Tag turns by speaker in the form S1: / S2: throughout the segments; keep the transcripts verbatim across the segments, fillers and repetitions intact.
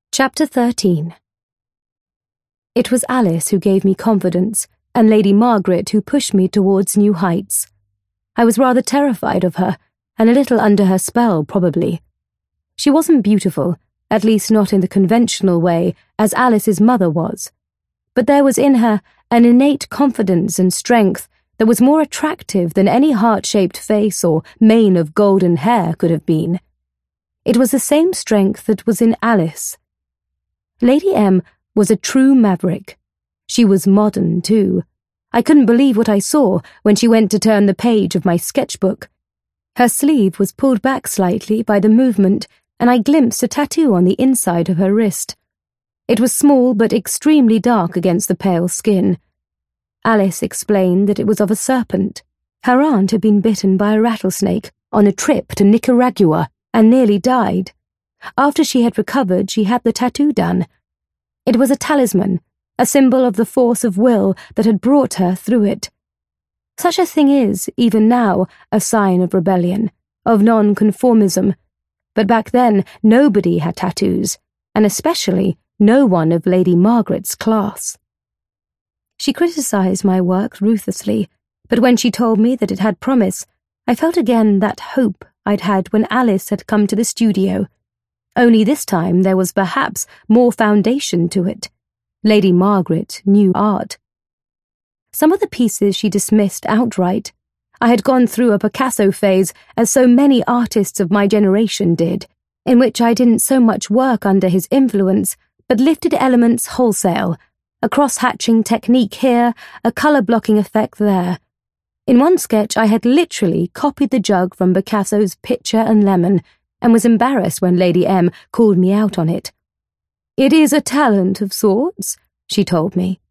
S1: Chapter thirteen. It was Alice who gave me confidence, and Lady Margaret who pushed me towards new heights. I was rather terrified of her, and a little under her spell, probably. She wasn't beautiful, at least not in the conventional way, as Alice's mother was. But there was in her an innate confidence and strength that was more attractive than any heart-shaped face or mane of golden hair could have been. It was the same strength that was in Alice. Lady M was a true maverick. She was modern, too. I couldn't believe what I saw when she went to turn the page of my sketchbook. Her sleeve was pulled back slightly by the movement, and I glimpsed a tattoo on the inside of her wrist. It was small but extremely dark against the pale skin. Alice explained that it was of a serpent. Her aunt had been bitten by a rattlesnake on a trip to Nicaragua and nearly died. After she had recovered, she had the tattoo done. It was a talisman, a symbol of the force of will that had brought her through it. Such a thing is, even now, a sign of rebellion, of non-conformism. But back then, nobody had tattoos, and especially no one of Lady Margaret's class. She criticised my work ruthlessly, but when she told me that it had promise, I felt again that hope I'd had when Alice had come to the studio. Only this time there was perhaps more foundation to it. Lady Margaret knew art. Some of the pieces she dismissed outright. I had gone through a Picasso phase, as so many artists of my generation did, in which I didn't so much work under his influence, but lifted elements wholesale, a cross-hatching technique here, a colour-blocking effect there. In one sketch I had literally copied the jug from Picasso's Pitcher and Lemon, and was embarrassed when Lady M called me out on it. "It is a talent of sorts," she told me,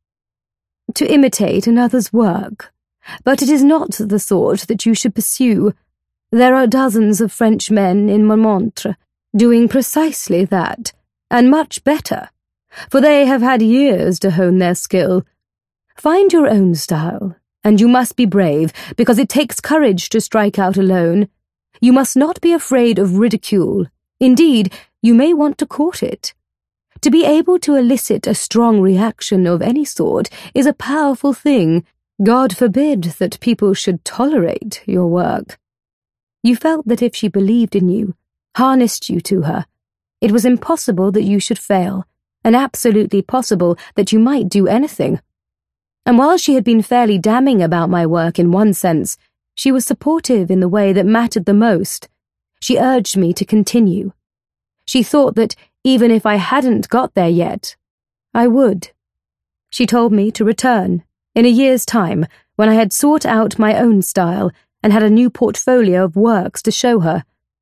S1: "to imitate another's work, but it is not the sort that you should pursue. There are dozens of French men in Montmartre doing precisely that, and much better, for they have had years to hone their skill. Find your own style, and you must be brave, because it takes courage to strike out alone. You must not be afraid of ridicule. Indeed, you may want to court it. To be able to elicit a strong reaction of any sort is a powerful thing. God forbid that people should tolerate your work." You felt that if she believed in you, harnessed you to her, it was impossible that you should fail, and absolutely possible that you might do anything. And while she had been fairly damning about my work in one sense, she was supportive in the way that mattered the most. She urged me to continue. She thought that even if I hadn't got there yet, I would. She told me to return, in a year's time, when I had sought out my own style and had a new portfolio of works to show her.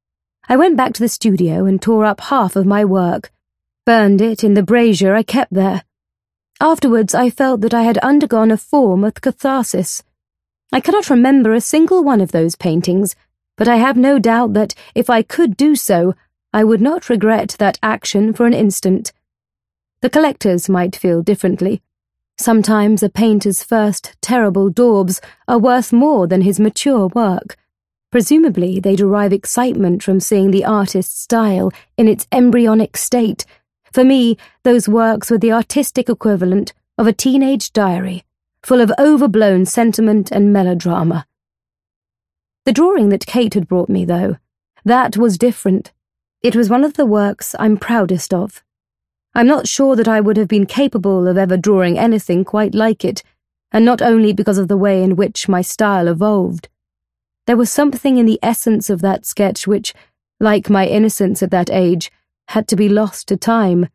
S1: I went back to the studio and tore up half of my work, burned it in the brazier I kept there. Afterwards I felt that I had undergone a form of catharsis. I cannot remember a single one of those paintings, but I have no doubt that, if I could do so, I would not regret that action for an instant. The collectors might feel differently. Sometimes a painter's first terrible daubs are worth more than his mature work. Presumably they derive excitement from seeing the artist's style in its embryonic state. For me, those works were the artistic equivalent of a teenage diary, full of overblown sentiment and melodrama. The drawing that Kate had brought me, though, that was different. It was one of the works I'm proudest of. I'm not sure that I would have been capable of ever drawing anything quite like it, and not only because of the way in which my style evolved. There was something in the essence of that sketch which, like my innocence at that age, had to be lost to time.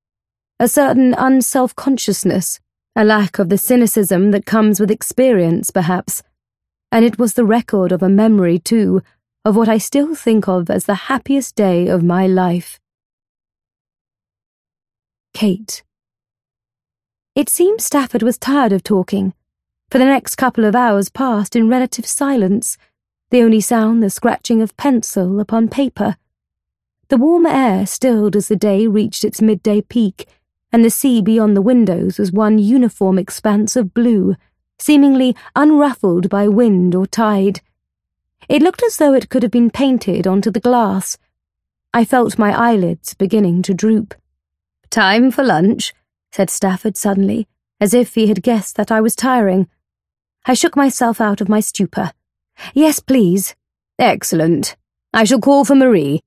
S1: A certain unself-consciousness, a lack of the cynicism that comes with experience, perhaps. And it was the record of a memory, too, of what I still think of as the happiest day of my life. Kate. It seemed Stafford was tired of talking, for the next couple of hours passed in relative silence, the only sound the scratching of pencil upon paper. The warm air stilled as the day reached its midday peak, and the sea beyond the windows was one uniform expanse of blue, seemingly unruffled by wind or tide. It looked as though it could have been painted onto the glass. I felt my eyelids beginning to droop. Time for lunch, said Stafford suddenly, as if he had guessed that I was tiring. I shook myself out of my stupor. Yes, please. Excellent. I shall call for Marie.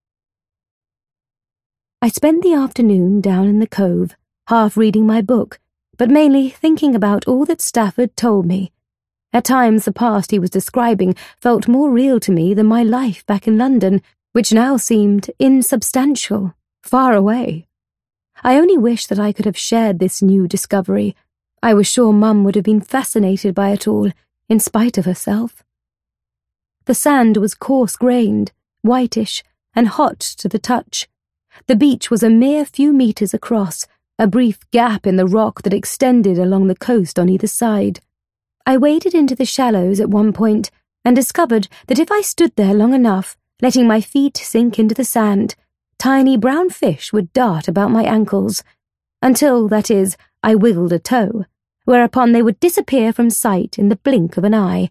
S1: I spent the afternoon down in the cove, half reading my book, but mainly thinking about all that Stafford told me. At times the past he was describing felt more real to me than my life back in London, which now seemed insubstantial, far away. I only wish that I could have shared this new discovery. I was sure Mum would have been fascinated by it all, in spite of herself. The sand was coarse-grained, whitish, and hot to the touch. The beach was a mere few metres across, a brief gap in the rock that extended along the coast on either side. I waded into the shallows at one point and discovered that if I stood there long enough, letting my feet sink into the sand, tiny brown fish would dart about my ankles, until, that is, I wiggled a toe, whereupon they would disappear from sight in the blink of an eye.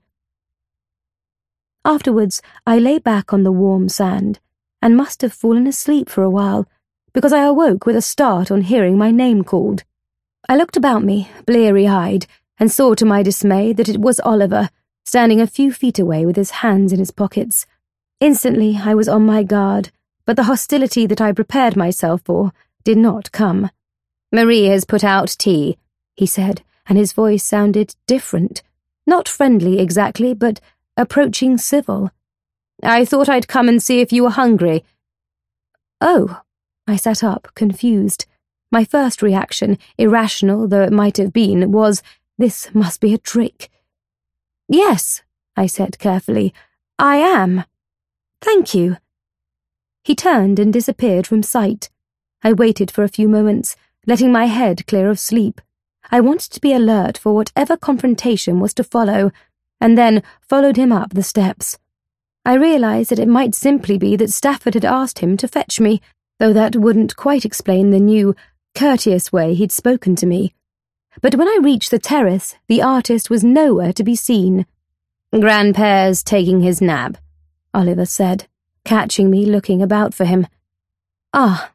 S1: Afterwards, I lay back on the warm sand, and must have fallen asleep for a while, because I awoke with a start on hearing my name called. I looked about me, bleary-eyed, and saw to my dismay that it was Oliver, standing a few feet away with his hands in his pockets. Instantly I was on my guard, but the hostility that I prepared myself for did not come. "Marie has put out tea," he said, and his voice sounded different. Not friendly exactly, but approaching civil. "I thought I'd come and see if you were hungry." "Oh." I sat up, confused. My first reaction, irrational though it might have been, was, this must be a trick. "Yes," I said carefully, "I am. Thank you." He turned and disappeared from sight. I waited for a few moments, letting my head clear of sleep. I wanted to be alert for whatever confrontation was to follow, and then followed him up the steps. I realized that it might simply be that Stafford had asked him to fetch me, though that wouldn't quite explain the new, courteous way he'd spoken to me. But when I reached the terrace, the artist was nowhere to be seen. "Grandpare's taking his nap," Oliver said, catching me looking about for him. "Ah."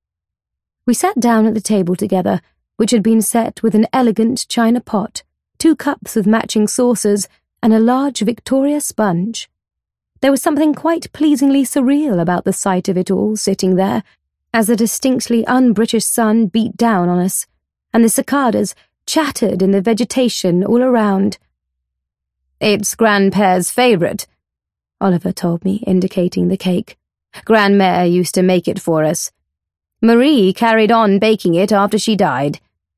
S1: We sat down at the table together, which had been set with an elegant china pot, two cups of matching saucers, and a large Victoria sponge. There was something quite pleasingly surreal about the sight of it all sitting there, as the distinctly un-British sun beat down on us, and the cicadas chattered in the vegetation all around. "It's Grandpare's favourite," Oliver told me, indicating the cake. "Grandmère used to make it for us. Marie carried on baking it after she died."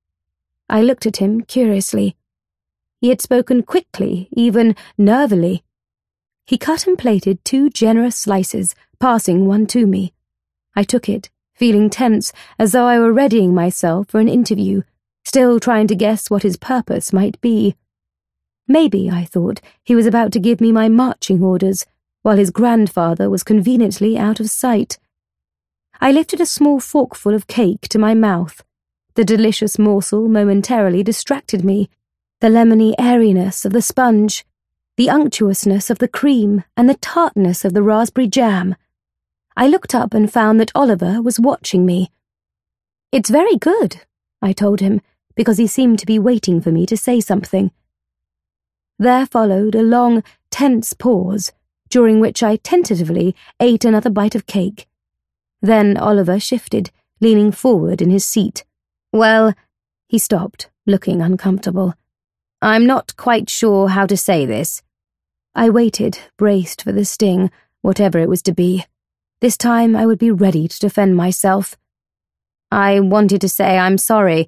S1: I looked at him curiously. He had spoken quickly, even nervily. He cut and plated two generous slices, passing one to me. I took it, feeling tense, as though I were readying myself for an interview, still trying to guess what his purpose might be. Maybe, I thought, he was about to give me my marching orders, while his grandfather was conveniently out of sight. I lifted a small forkful of cake to my mouth. The delicious morsel momentarily distracted me. The lemony airiness of the sponge, the unctuousness of the cream, and the tartness of the raspberry jam. I looked up and found that Oliver was watching me. "It's very good," I told him, because he seemed to be waiting for me to say something. There followed a long, tense pause, during which I tentatively ate another bite of cake. Then Oliver shifted, leaning forward in his seat. "Well," he stopped, looking uncomfortable. "I'm not quite sure how to say this." I waited, braced for the sting, whatever it was to be. This time I would be ready to defend myself. "I wanted to say I'm sorry."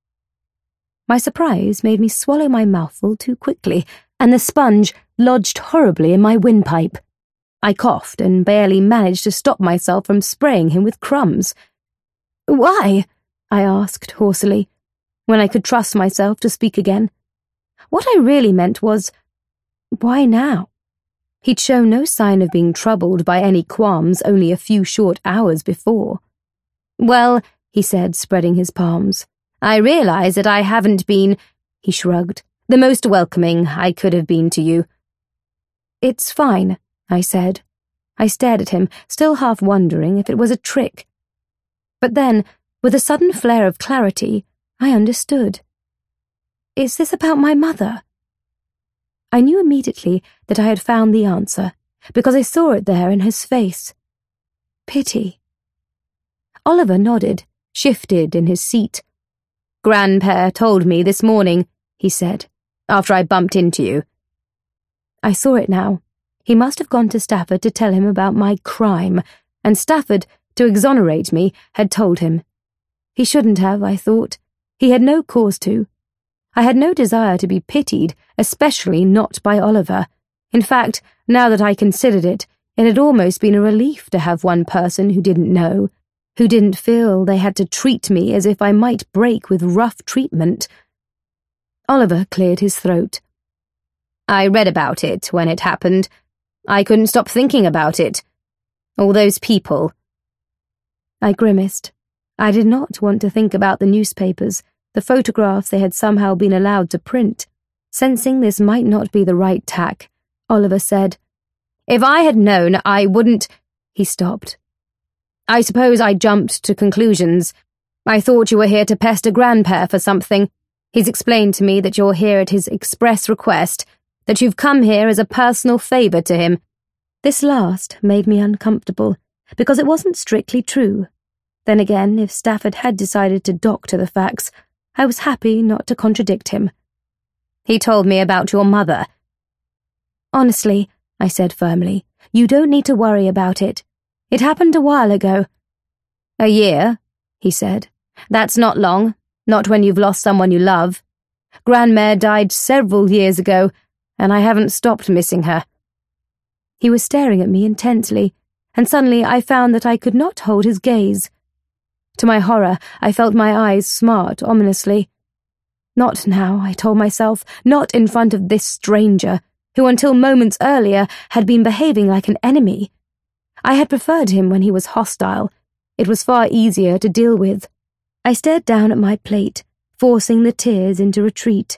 S1: My surprise made me swallow my mouthful too quickly, and the sponge lodged horribly in my windpipe. I coughed and barely managed to stop myself from spraying him with crumbs. "Why?" I asked hoarsely, when I could trust myself to speak again. What I really meant was, why now? He'd shown no sign of being troubled by any qualms only a few short hours before. "Well," he said, spreading his palms, "I realize that I haven't been," he shrugged, "the most welcoming I could have been to you." "It's fine," I said. I stared at him, still half wondering if it was a trick. But then, With a sudden flare of clarity, I understood. Is this about my mother? I knew immediately that I had found the answer, because I saw it there in his face. Pity. Oliver nodded, shifted in his seat. "Grandpère told me this morning," he said, "after I bumped into you." I saw it now. He must have gone to Stafford to tell him about my crime, and Stafford, to exonerate me, had told him. He shouldn't have, I thought. He had no cause to. I had no desire to be pitied, especially not by Oliver. In fact, now that I considered it, it had almost been a relief to have one person who didn't know, who didn't feel they had to treat me as if I might break with rough treatment. Oliver cleared his throat. "I read about it when it happened. I couldn't stop thinking about it. All those people." I grimaced. I did not want to think about the newspapers, the photographs they had somehow been allowed to print. Sensing this might not be the right tack, Oliver said, "If I had known, I wouldn't—" He stopped. "I suppose I jumped to conclusions. I thought you were here to pester Grandpère for something. He's explained to me that you're here at his express request, that you've come here as a personal favour to him." This last made me uncomfortable, because it wasn't strictly true. Then again, if Stafford had decided to doctor the facts, I was happy not to contradict him. "He told me about your mother." "Honestly," I said firmly, "you don't need to worry about it. It happened a while ago." "A year," he said. "That's not long, not when you've lost someone you love. Grandmère died several years ago, and I haven't stopped missing her." He was staring at me intensely, and suddenly I found that I could not hold his gaze. To my horror, I felt my eyes smart ominously. Not now, I told myself, not in front of this stranger, who until moments earlier had been behaving like an enemy. I had preferred him when he was hostile. It was far easier to deal with. I stared down at my plate, forcing the tears into retreat.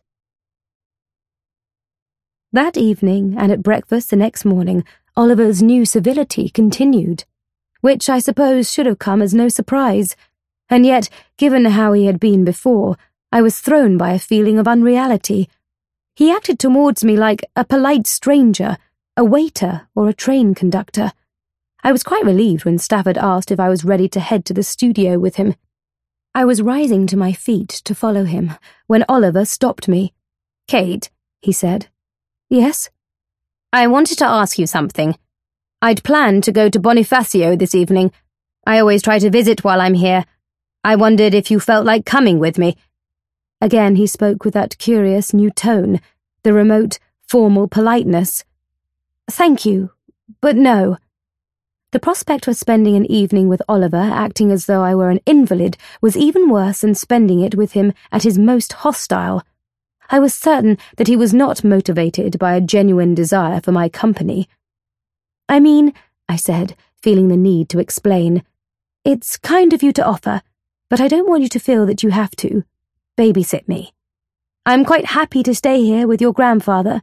S1: That evening, and at breakfast the next morning, Oliver's new civility continued, which I suppose should have come as no surprise, and yet, given how he had been before, I was thrown by a feeling of unreality. He acted towards me like a polite stranger, a waiter or a train conductor. I was quite relieved when Stafford asked if I was ready to head to the studio with him. I was rising to my feet to follow him, when Oliver stopped me. "Kate," he said. "Yes?" "I wanted to ask you something. I'd planned to go to Bonifacio this evening. I always try to visit while I'm here. I wondered if you felt like coming with me." Again he spoke with that curious new tone, the remote, formal politeness. "Thank you, but no." The prospect of spending an evening with Oliver acting as though I were an invalid was even worse than spending it with him at his most hostile. I was certain that he was not motivated by a genuine desire for my company. "I mean," I said, feeling the need to explain, "it's kind of you to offer, but I don't want you to feel that you have to babysit me. I'm quite happy to stay here with your grandfather."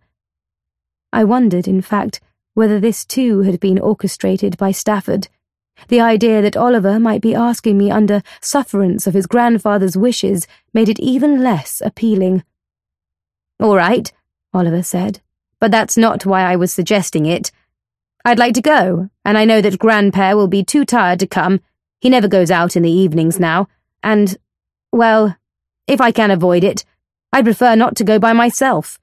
S1: I wondered, in fact, whether this too had been orchestrated by Stafford. The idea that Oliver might be asking me under sufferance of his grandfather's wishes made it even less appealing. "All right," Oliver said, "but that's not why I was suggesting it. I'd like to go, and I know that Grandpère will be too tired to come. He never goes out in the evenings now, and, well, if I can avoid it, I'd prefer not to go by myself."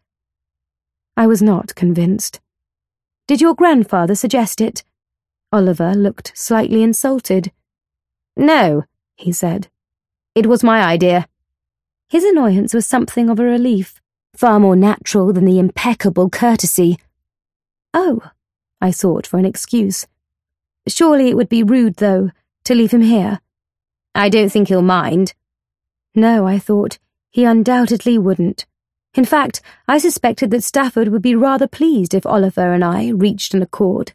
S1: I was not convinced. "Did your grandfather suggest it?" Oliver looked slightly insulted. "No," he said. "It was my idea." His annoyance was something of a relief, far more natural than the impeccable courtesy. "Oh," I sought for an excuse. "Surely it would be rude, though, to leave him here." "I don't think he'll mind." No, I thought, he undoubtedly wouldn't. In fact, I suspected that Stafford would be rather pleased if Oliver and I reached an accord.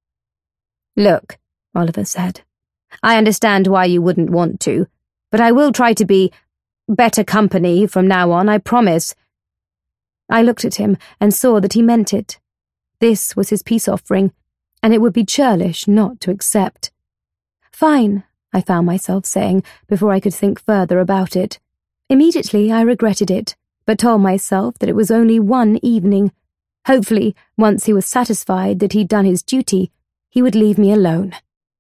S1: "Look," Oliver said, "I understand why you wouldn't want to, but I will try to be better company from now on, I promise." I looked at him and saw that he meant it. This was his peace offering, and it would be churlish not to accept. "Fine," I found myself saying before I could think further about it. Immediately I regretted it, but told myself that it was only one evening. Hopefully, once he was satisfied that he'd done his duty, he would leave me alone.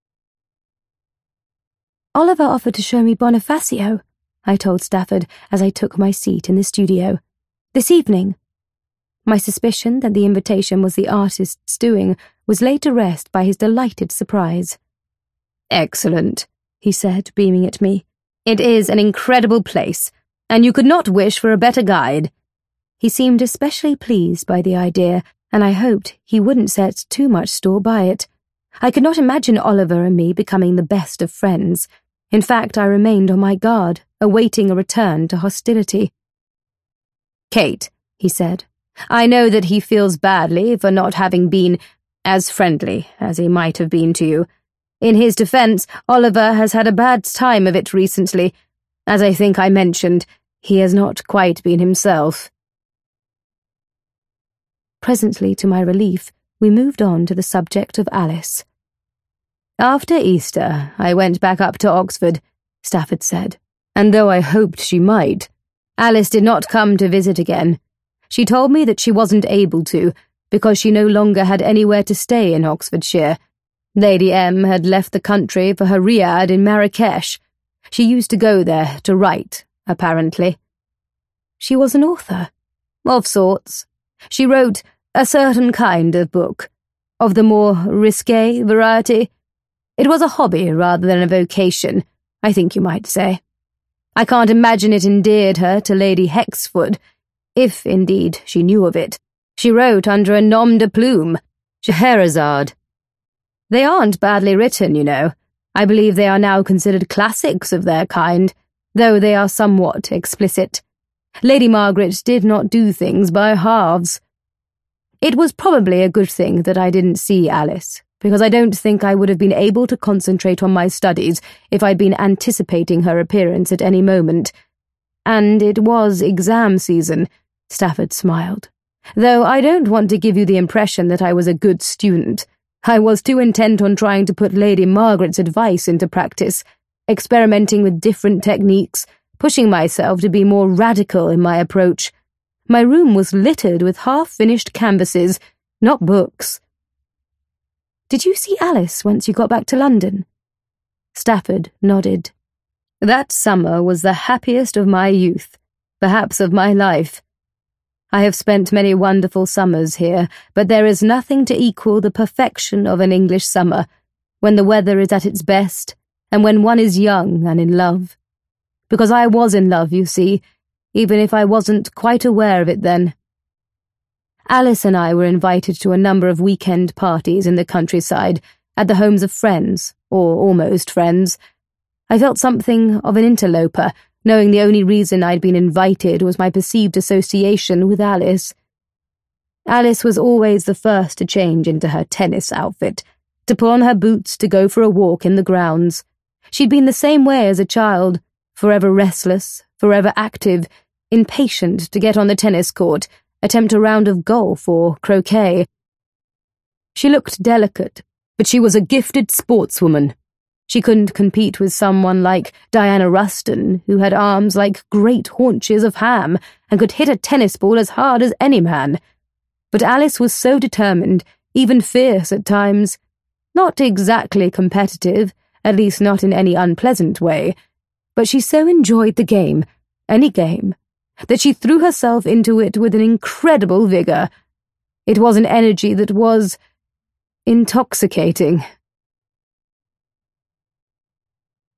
S1: Oliver offered to show me Bonifacio, I told Stafford as I took my seat in the studio. This evening. My suspicion that the invitation was the artist's doing was laid to rest by his delighted surprise. Excellent, he said, beaming at me. It is an incredible place, and you could not wish for a better guide. He seemed especially pleased by the idea, and I hoped he wouldn't set too much store by it. I could not imagine Oliver and me becoming the best of friends. In fact, I remained on my guard, awaiting a return to hostility. Kate, he said, I know that he feels badly for not having been as friendly as he might have been to you. In his defense, Oliver has had a bad time of it recently. As I think I mentioned, he has not quite been himself. Presently, to my relief, we moved on to the subject of Alice. After Easter, I went back up to Oxford, Stafford said, and though I hoped she might, Alice did not come to visit again. She told me that she wasn't able to, because she no longer had anywhere to stay in Oxfordshire. Lady M had left the country for her riad in Marrakesh. She used to go there to write, apparently. She was an author. Of sorts. She wrote a certain kind of book, of the more risque variety. It was a hobby rather than a vocation, I think you might say. I can't imagine it endeared her to Lady Hexford, if, indeed, she knew of it. She wrote under a nom de plume, Scheherazade. They aren't badly written, you know. I believe they are now considered classics of their kind, though they are somewhat explicit. Lady Margaret did not do things by halves. It was probably a good thing that I didn't see Alice, because I don't think I would have been able to concentrate on my studies if I'd been anticipating her appearance at any moment. And it was exam season, Stafford smiled. Though I don't want to give you the impression that I was a good student. I was too intent on trying to put Lady Margaret's advice into practice, experimenting with different techniques, pushing myself to be more radical in my approach. My room was littered with half-finished canvases, not books. Did you see Alice once you got back to London? Stafford nodded. That summer was the happiest of my youth, perhaps of my life. I have spent many wonderful summers here, but there is nothing to equal the perfection of an English summer, when the weather is at its best, and when one is young and in love. Because I was in love, you see, even if I wasn't quite aware of it then. Alice and I were invited to a number of weekend parties in the countryside, at the homes of friends, or almost friends. I felt something of an interloper, knowing the only reason I'd been invited was my perceived association with Alice. Alice was always the first to change into her tennis outfit, to put on her boots to go for a walk in the grounds. She'd been the same way as a child, forever restless, forever active, impatient to get on the tennis court, attempt a round of golf or croquet. She looked delicate, but she was a gifted sportswoman. She couldn't compete with someone like Diana Ruston, who had arms like great haunches of ham and could hit a tennis ball as hard as any man. But Alice was so determined, even fierce at times. Not exactly competitive, at least not in any unpleasant way, but she so enjoyed the game, any game, that she threw herself into it with an incredible vigour. It was an energy that was intoxicating,